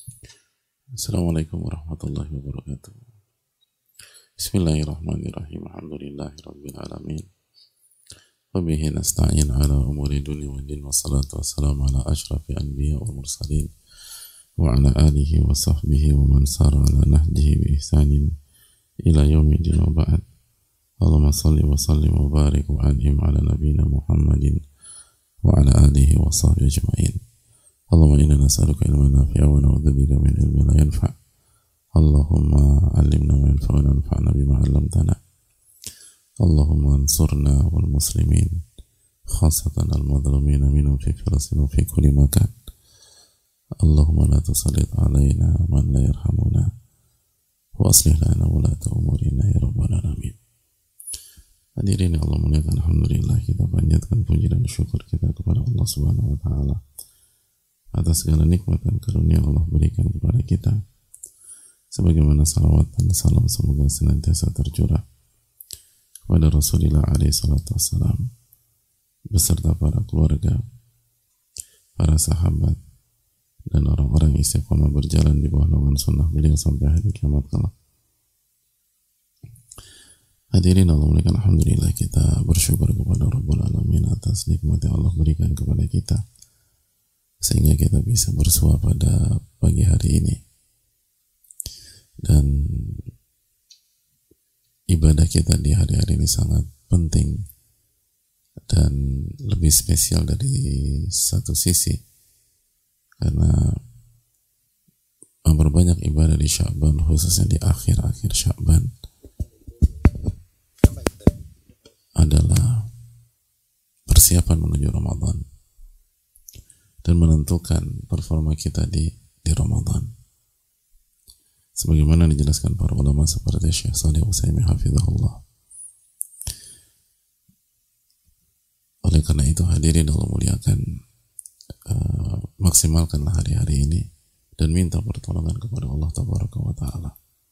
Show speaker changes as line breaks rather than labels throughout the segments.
Assalamualaikum warahmatullahi wabarakatuh. Bismillahirrahmanirrahim. Alhamdulillahi rabbil alamin. Wabihi nasta'in ala umuri dunia wa din. Wassalatu wassalamu ala ashrafi anbiya wal mursalin wa ala alihi wa sahbihi wa man sara ala nahjihi bi ihsanin ila yaumidin wa ba'd. Allahumma salli wa sallim wa barik wa an'im ala nabiyina Muhammadin wa ala alihi wa sahbihi ajma'in. Allahumma inna nas'aluka ilman nafi'a wa na'udzubika min ilmin la yanfa'. Allahumma 'allimna ma yanfa'una wanfa'na bima 'allamtana. Allahumma ansurna wal muslimin khassatan al madhlumin minhum fi Filastin wa fi kulli makan. Allahumma la tusallit 'alaina man la yarhamuna wa aslih lana wulata umurina ya rabbal alamin. Hadirin Allah muliakan, alhamdulillah kita panjatkan puji dan syukur kita kepada Allah Subhanahu wa taala atas segala nikmat dan karunia Allah berikan kepada kita, sebagaimana salawat dan salam semoga senantiasa tercurah kepada Rasulullah SAW beserta para keluarga, para sahabat, dan orang-orang istiqomah berjalan di bawah naungan sunnah beliau sampai hari kiamat kelak. Hadirin Allah muliakan, alhamdulillah kita bersyukur kepada Rabbul Alamin atas nikmat yang Allah berikan kepada kita sehingga kita bisa bersua pada pagi hari ini. Dan ibadah kita di hari-hari ini sangat penting dan lebih spesial dari satu sisi, karena memperbanyak ibadah di Sya'ban, khususnya di akhir-akhir Sya'ban, adalah persiapan menuju Ramadan dan menentukan performa kita di Ramadan. Sebagaimana dijelaskan para ulama seperti Syekh Shalih Al-Utsaimin hafizahullah. Oleh karena itu hadirin Allah muliakan, maksimalkanlah hari-hari ini dan minta pertolongan kepada Allah Tabaraka wa Ta'ala.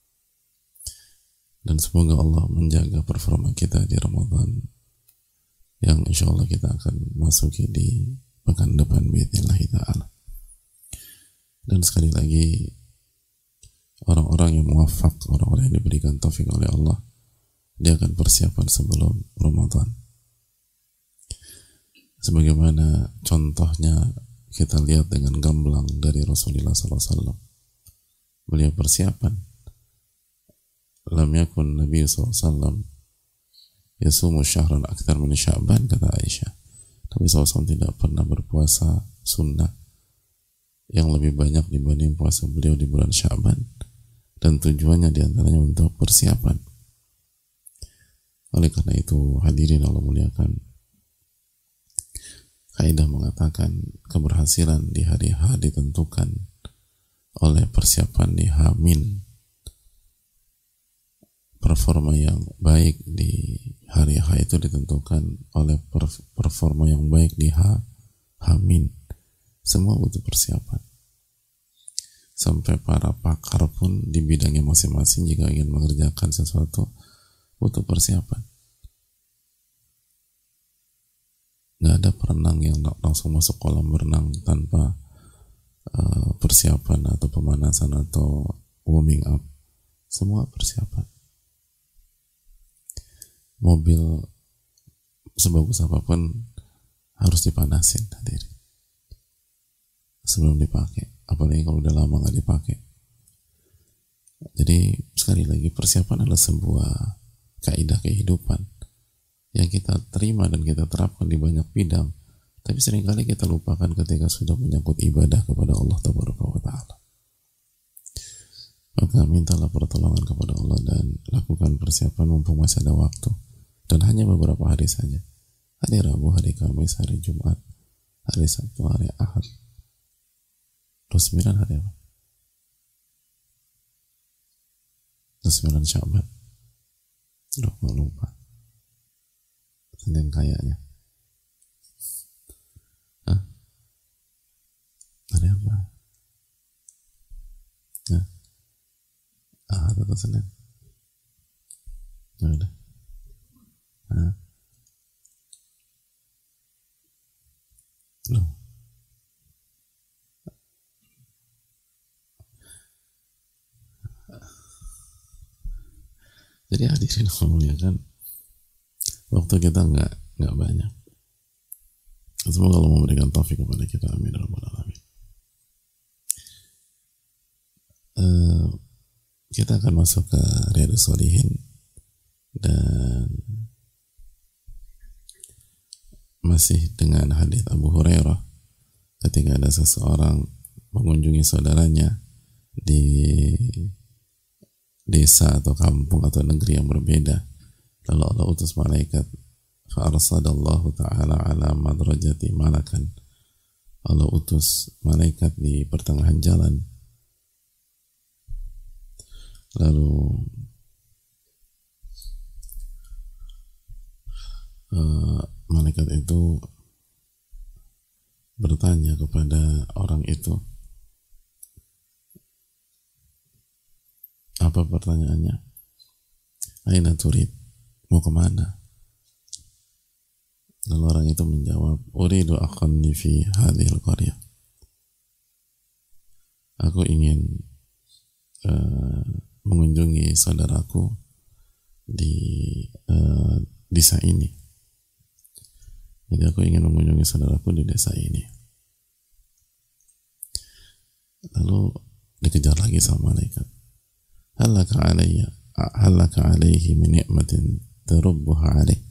Dan semoga Allah menjaga performa kita di Ramadan yang insya Allah kita akan masuki di pekan depan biidznillah ta'ala. Dan sekali lagi, orang-orang yang muwafaq, orang-orang yang diberikan taufik oleh Allah, dia akan persiapan sebelum Ramadan. Sebagaimana contohnya kita lihat dengan gamblang dari Rasulullah SAW. Beliau persiapan. Lam yakun Nabi SAW yasumu syahran akthar min Sya'ban, kata Aisyah. Nabi SAW tidak pernah berpuasa sunnah yang lebih banyak dibanding puasa beliau di bulan Sya'ban, dan tujuannya diantaranya untuk persiapan. Oleh karena itu hadirin Allah muliakan, kaidah mengatakan keberhasilan di hari H ditentukan oleh persiapan di H-. Performa yang baik di hari H itu ditentukan oleh performa yang baik di H-. Semua butuh persiapan. Sampai para pakar pun di bidangnya masing-masing jika ingin mengerjakan sesuatu butuh persiapan. Nggak ada perenang yang langsung masuk kolam berenang tanpa persiapan atau pemanasan atau warming up. Semua persiapan. Mobil sebagus apapun harus dipanasin hadirin sebelum dipakai, apalagi kalau udah lama nggak dipakai. Jadi sekali lagi, persiapan adalah sebuah kaidah kehidupan yang kita terima dan kita terapkan di banyak bidang, tapi seringkali kita lupakan ketika sudah menyangkut ibadah kepada Allah Tabaraka wa Ta'ala. Maka mintalah pertolongan kepada Allah dan lakukan persiapan mumpung masih ada waktu, dan hanya beberapa hari saja. Hari Rabu, hari Kamis, hari Jumat, hari Sabtu, hari Ahad. 29 hari apa? 29 Sya'ban. Udah gak lupa. Senin kayaknya. Hah? Hari apa? Nah, Ahad atau Senin? Udah. Hah? Loh. Jadi hadirin yang memuliakan, waktu kita nggak banyak. Semoga Allah memberikan taufik kepada kita, amin ya rabbal alamin. Kita akan masuk ke Riyadhus Shalihin, dan masih dengan hadis Abu Hurairah ketika ada seseorang mengunjungi saudaranya di desa atau kampung atau negeri yang berbeda, lalu Allah utus malaikat, fa'arsadallahu ta'ala ala madrajati malakan, Allah utus malaikat di pertengahan jalan, lalu malaikat itu bertanya kepada orang itu. Apa pertanyaannya? Aina turid? Mau kemana? Lalu orang itu menjawab, uridu akhanni fi hadhil qaryah. Aku ingin mengunjungi saudaraku di desa ini. Jadi aku ingin mengunjungi saudaraku di desa ini. Lalu dikejar lagi sama malaikat. Halaka alaihi min ni'matin tarubbuha alaih.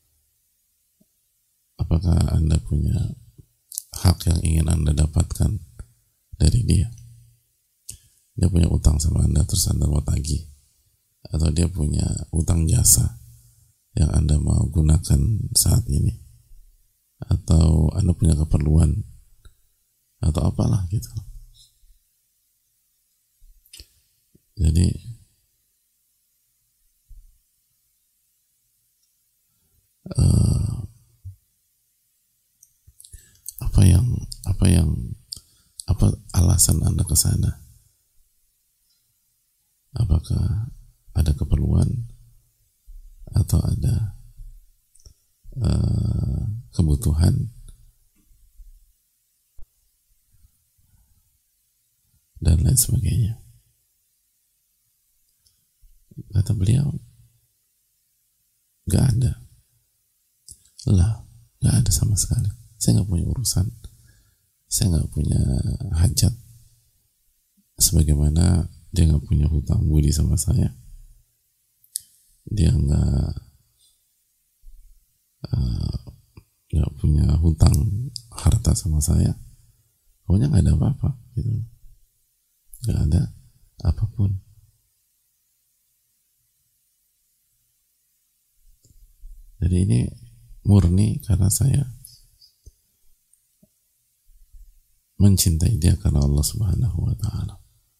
Apakah Anda punya hak yang ingin Anda dapatkan dari dia? Dia punya utang sama Anda terus Anda mau tagih, atau dia punya utang jasa yang Anda mau gunakan saat ini, atau Anda punya keperluan atau apalah gitu. Jadi apa alasan Anda ke sana? Apakah ada keperluan atau ada kebutuhan? Dan lain sebagainya. Kata beliau, gak ada. Gak ada sama sekali. Saya gak punya urusan, saya gak punya hajat, sebagaimana dia gak punya hutang budi sama saya. Dia gak punya hutang harta sama saya. Pokoknya gak ada apa-apa gitu. Gak ada apapun. Jadi ini murni karena saya mencintai dia karena Allah Subhanahu wa ta'ala.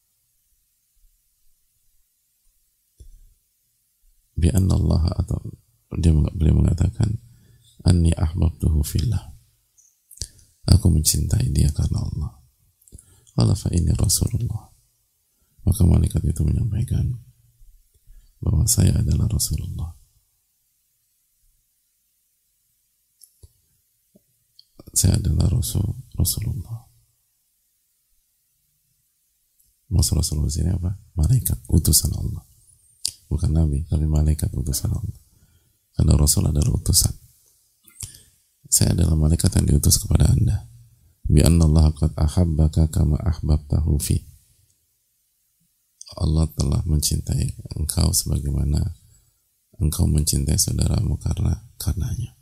Bi'anna Allah, atau beliau mengatakan, anni ahbabtuhu fillah. Aku mencintai dia karena Allah. Qala fa inni Rasulullah. Maka malaikat itu menyampaikan bahwa saya adalah Rasulullah. Saya adalah Rasulullah. Maksud Rasulullah sini apa? Malaikat, utusan Allah. Bukan Nabi, tapi malaikat, utusan Allah. Karena Rasul adalah utusan. Saya adalah malaikat yang diutus kepada Anda. Bi'anna Allah qad ahabbaka kama ahbabtahu fi. Allah telah mencintai engkau sebagaimana engkau mencintai saudaramu karenanya.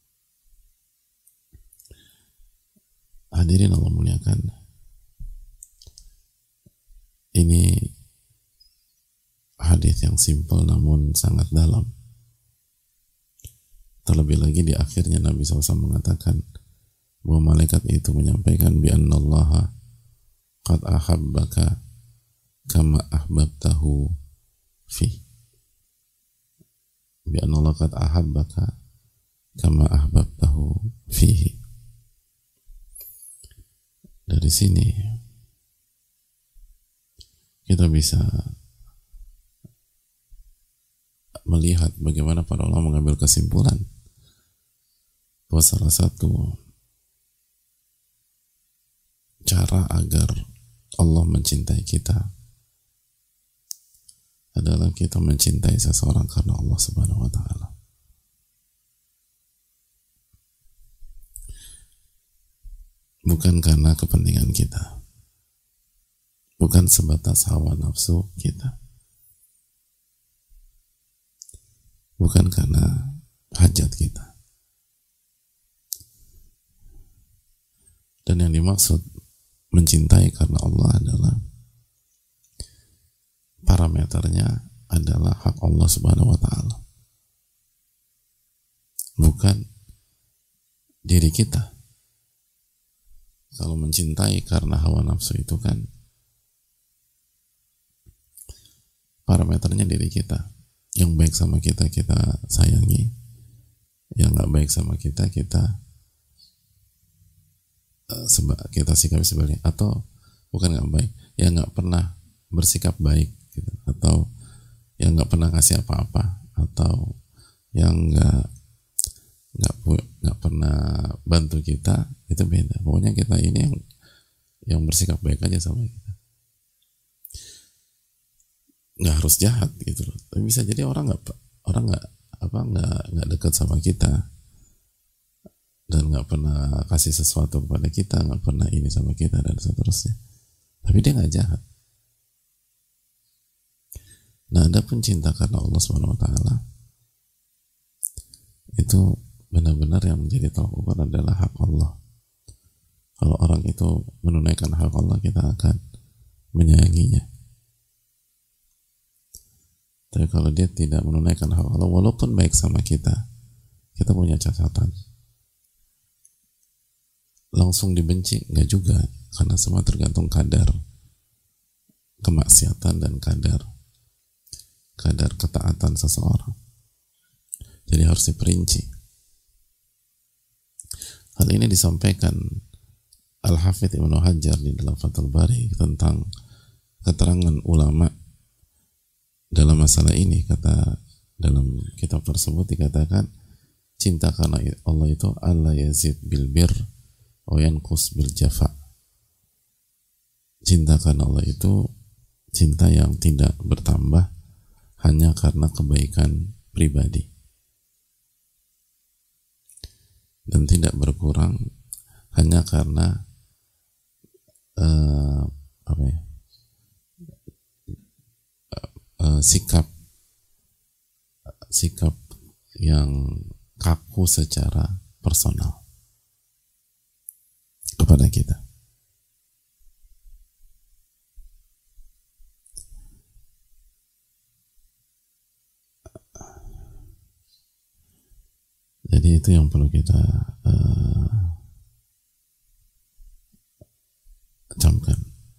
Hadirin Allah muliakan, ini hadis yang simpel namun sangat dalam. Terlebih lagi di akhirnya Nabi SAW mengatakan bahwa malaikat itu menyampaikan bi'anna Allah qad ahabbaka kama ahbabtahu fi. Bi'anna Allah qad ahabbaka kama ahbabtahu fihi. Dari sini kita bisa melihat bagaimana para ulama mengambil kesimpulan bahwa salah satu cara agar Allah mencintai kita adalah kita mencintai seseorang karena Allah Subhanahu wa taala. Bukan karena kepentingan kita. Bukan sebatas hawa nafsu kita. Bukan karena hajat kita. Dan yang dimaksud mencintai karena Allah adalah parameternya adalah hak Allah Subhanahu wa taala. Bukan diri kita. Kalau mencintai karena hawa nafsu itu kan parameternya diri kita. Yang baik sama kita, kita sayangi. Yang nggak baik sama kita, kita sikapi sebagai, atau bukan nggak baik, yang nggak pernah bersikap baik gitu, atau yang nggak pernah ngasih apa-apa, atau yang nggak pernah bantu kita, itu beda. Pokoknya kita ini yang bersikap baik aja sama kita. Nggak harus jahat gitu loh. Tapi bisa jadi orang nggak dekat sama kita dan nggak pernah kasih sesuatu kepada kita, nggak pernah ini sama kita dan seterusnya. Tapi dia nggak jahat. Nah, adapun cinta karena Allah Subhanahu wa taala itu benar-benar yang menjadi tolak ukur adalah hak Allah. Kalau orang itu menunaikan hak Allah, kita akan menyayanginya. Tapi kalau dia tidak menunaikan hak Allah, walaupun baik sama kita, kita punya catatan. Langsung dibenci? Enggak juga, karena semua tergantung kadar kemaksiatan dan kadar ketaatan seseorang. Jadi harus diperinci. Hal ini disampaikan Al-Hafidz Ibnu Hajar di dalam Fathul Bari tentang keterangan ulama dalam masalah ini. Kata dalam kitab tersebut dikatakan, cinta karena Allah itu alla yazid bil bir wa yanqus bil jafa. Cinta karena Allah itu cinta yang tidak bertambah hanya karena kebaikan pribadi, dan tidak berkurang hanya karena sikap yang kaku secara personal kepada kita. Jadi itu yang perlu kita camkan.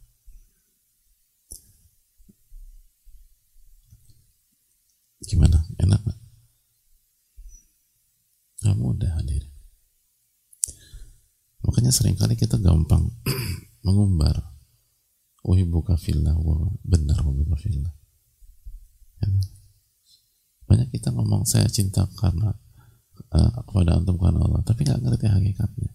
Gimana? Enak gak? Gak mudah hadir. Makanya seringkali kita gampang mengumbar uhibbuka fillah, benar uhibbuka fillah. Banyak kita ngomong saya cinta karena kepada antum karena Allah, tapi nggak ngerti hakikatnya.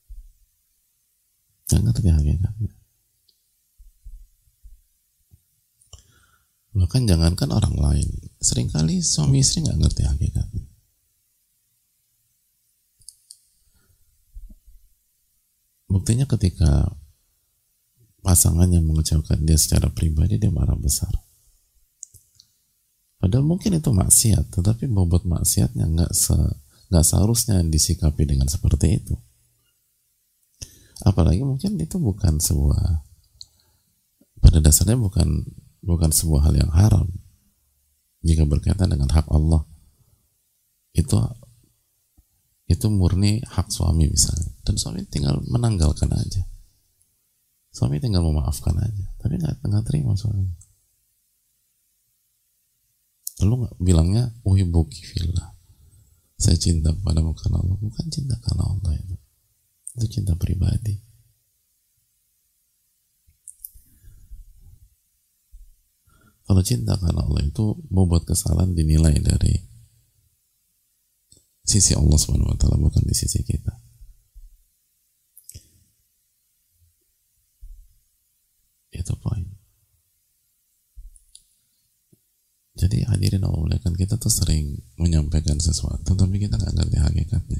Bahkan jangankan orang lain, seringkali suami istri nggak ngerti hakikatnya. Buktinya ketika pasangannya mengecewakan dia secara pribadi, dia marah besar. Padahal mungkin itu maksiat, tetapi bobot maksiatnya nggak seharusnya disikapi dengan seperti itu. Apalagi mungkin itu bukan sebuah, pada dasarnya bukan sebuah hal yang haram jika berkaitan dengan hak Allah. Itu murni hak suami misalnya, dan suami tinggal menanggalkan aja, suami tinggal memaafkan aja, tapi nggak terima suami. Lalu bilangnya uhibbuki fillah, saya cinta kepadamu karena Allah. Bukan cinta karena Allah, itu cinta pribadi. Kalau cinta karena Allah itu bobot kesalahan dinilai dari sisi Allah Subhanahu wa taala, bukan di sisi kita. Itu poin. Jadi hadirin Allah muliakan, kita tuh sering menyampaikan sesuatu tapi kita nggak ngerti hakikatnya.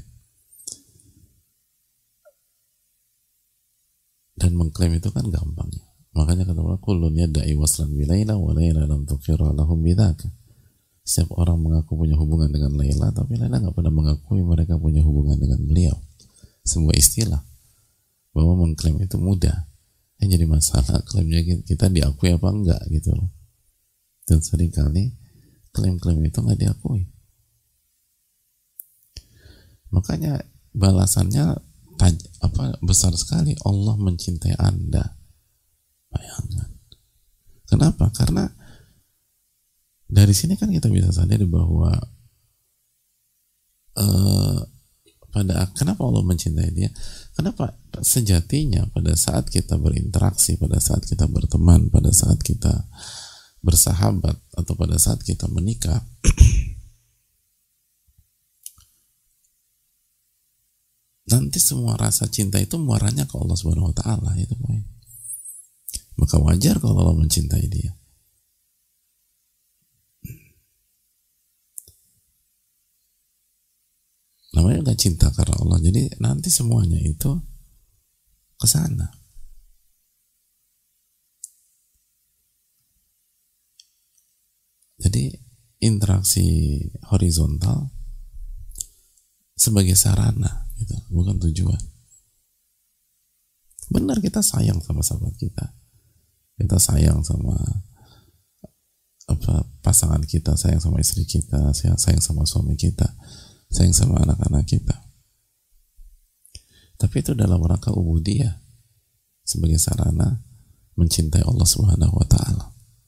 Dan mengklaim itu kan gampang. Makanya kata Allah, kullun yadda'i waslan bi Laila wa Laila lam tuqirra lahum bidzaka. Setiap orang mengaku punya hubungan dengan Laila, tapi Laila nggak pernah mengakui mereka punya hubungan dengan beliau. Sebuah istilah bahwa mengklaim itu mudah. Yang jadi masalah klaimnya kita diakui apa enggak gitu loh. Dan seringkali klaim-klaim itu nggak diakui. Makanya balasannya besar sekali. Allah mencintai Anda. Bayangkan. Kenapa? Karena dari sini kan kita bisa sadari bahwa kenapa Allah mencintai dia? Kenapa sejatinya pada saat kita berinteraksi, pada saat kita berteman, pada saat kita bersahabat, atau pada saat kita menikah, nanti semua rasa cinta itu muaranya ke Allah Subhanahu wa taala, itu poin. Maka wajar kalau Allah mencintai dia. Namanya nggak cinta karena Allah, jadi nanti semuanya itu ke sana. Jadi interaksi horizontal sebagai sarana, gitu, bukan tujuan. Benar, kita sayang sama sahabat kita sayang sama pasangan kita, sayang sama istri kita, sayang sama suami kita, sayang sama anak-anak kita. Tapi itu dalam rangka ubudiyah, sebagai sarana mencintai Allah Subhanahu wa taala.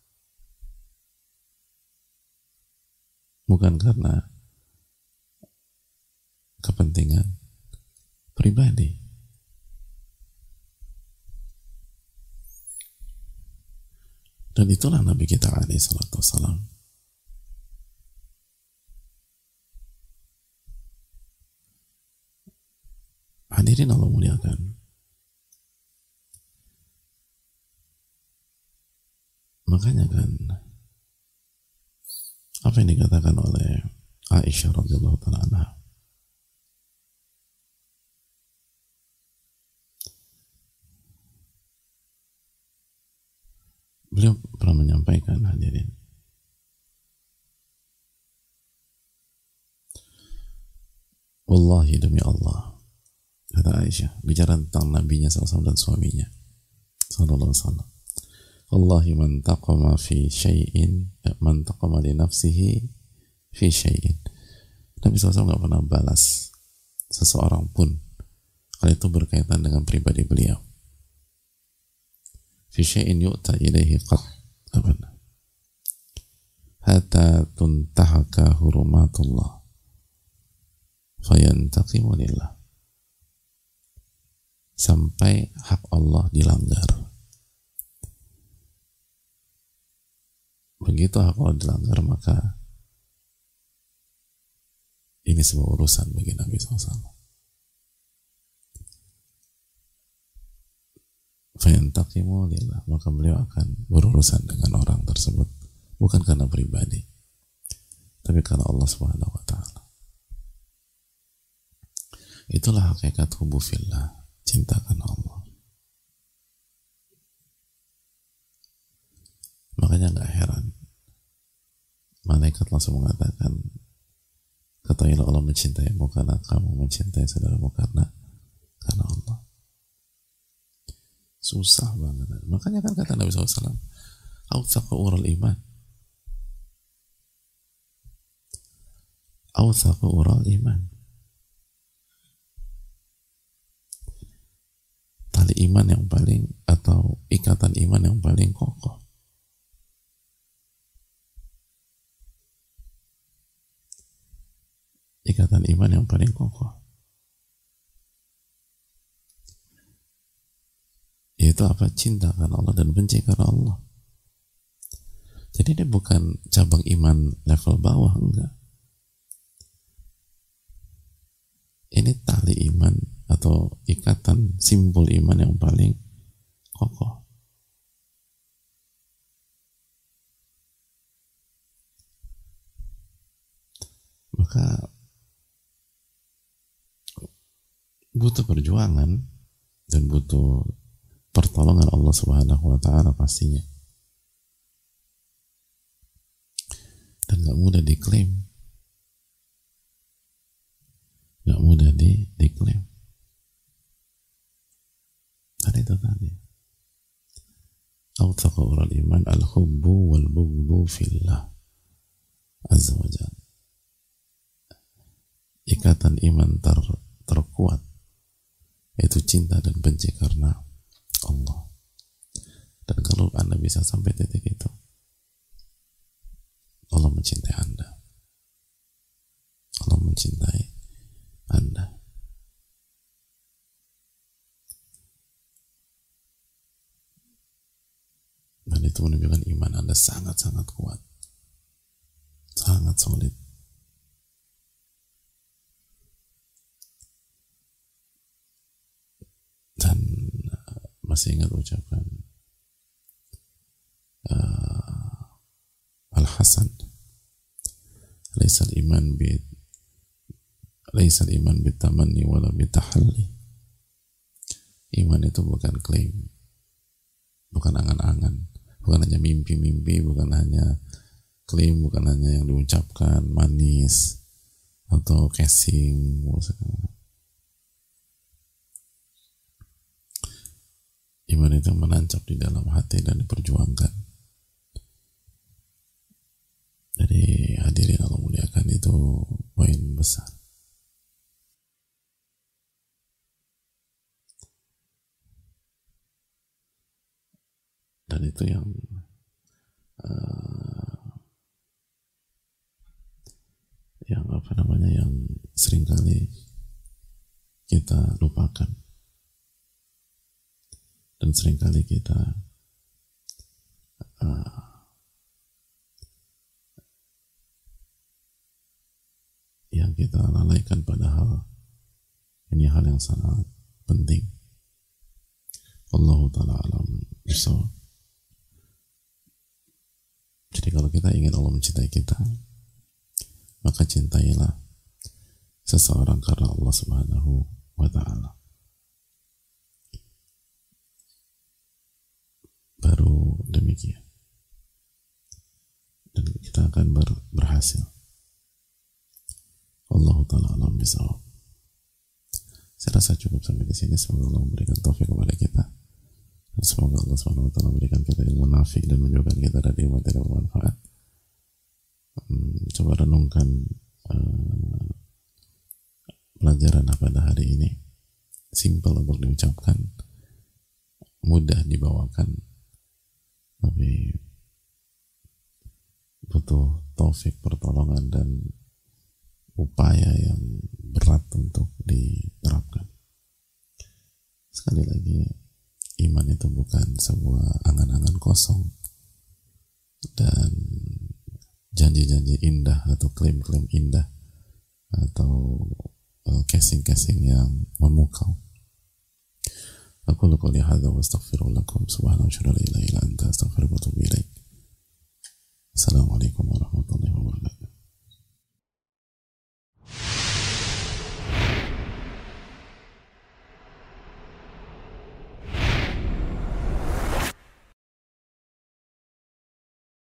Bukan karena kepentingan pribadi. Dan itulah Nabi kita alaihi salatu wassalam. Hadirin Allah muliakan. Makanya kan apa yang dikatakan oleh Aisyah radhiyallahu ta'ala anha, beliau pernah menyampaikan, hadirin, wallahi demi Allah, kata Aisyah, bicara tentang nabinya SAW dan suaminya sallallahu alaihi wasallam, wallahi man taqama fi syai'in, man taqama li nafsihi fi syai'in. Nabi SAW nggak pernah balas seseorang pun kalau itu berkaitan dengan pribadi beliau. Fi syai'in yu'ta ilaihi qat abana hatta tuntahaka hurumatullah fayantaqimu lillah, sampai hak Allah dilanggar. Begitu hak Allah dilanggar, maka ini sebuah urusan bagi Nabi SAW. Fayantaqimu lillah, maka beliau akan berurusan dengan orang tersebut, bukan karena pribadi, tapi karena Allah Subhanahu wa ta'ala. Itulah hakikat hubbu fillah, cinta karena Allah. Makanya gak heran malaikat langsung mengatakan, ketahuilah Allah mencintaimu karena kamu mencintai saudaramu karena Allah. Susah banget. Makanya kan kata Nabi SAW, awthaqa ural iman, awthaqa ural iman, tali iman yang paling, atau ikatan iman yang paling kokoh. Ikatan iman yang paling kokoh, yaitu apa? Cinta karena Allah dan benci karena Allah. Jadi ini bukan cabang iman level bawah, enggak. Ini tali iman atau ikatan simbol iman yang paling kokoh. Maka butuh perjuangan dan butuh pertolongan Allah Subhanahu wa Ta'ala pastinya, dan gak mudah diklaim, gak mudah diklaim. Dan itu tadi awthaqul iman al-hubbu wal-bughdu fillah azza wa jalla. Ikatan iman terkuat yaitu cinta dan benci karena Allah. Dan kalau Anda bisa sampai titik itu, Allah mencintai Anda, Allah mencintai Anda. Dan itu menunjukkan iman Anda sangat-sangat kuat, sangat solid. Dan masih ingat ucapan Al-Hasan, laisa al-iman bitamanni wala bitahalli. Iman itu bukan klaim, bukan angan-angan, bukan hanya mimpi-mimpi, bukan hanya klaim, bukan hanya yang diucapkan manis atau casing. Iman itu menancap di dalam hati dan diperjuangkan. Jadi hadirin Allah muliakan, itu poin besar. Dan itu yang yang seringkali kita lupakan, dan seringkali kita yang kita lalaikan, padahal ini hal yang sangat penting. Wallahu ta'ala alam bisawab. Jadi kalau kita ingin Allah mencintai kita, maka cintailah seseorang karena Allah Subhanahu wa Ta'ala. Baru demikian, dan kita akan berhasil. Allah Ta'ala alam bisawab. Saya rasa cukup sampai di sini. Semoga Allah memberikan taufik kepada kita, dan semoga Allah Subhanahu wa Ta'ala memberikan kita ilmu nafi dan menjauhkan kita dari ilmu tidak bermanfaat. Coba renungkan pelajaran pada hari ini. Simple untuk diucapkan, mudah dibawakan, tapi butuh taufik, pertolongan, dan upaya yang berat untuk diterapkan. Sekali lagi, iman itu bukan sebuah angan-angan kosong dan janji-janji indah atau klaim-klaim indah atau casing-casing yang memukau. Aku qouli hadza wa astaghfirullakum subhanahu wa ta'ala ila anta astaghfiruka wa atubu ilaik.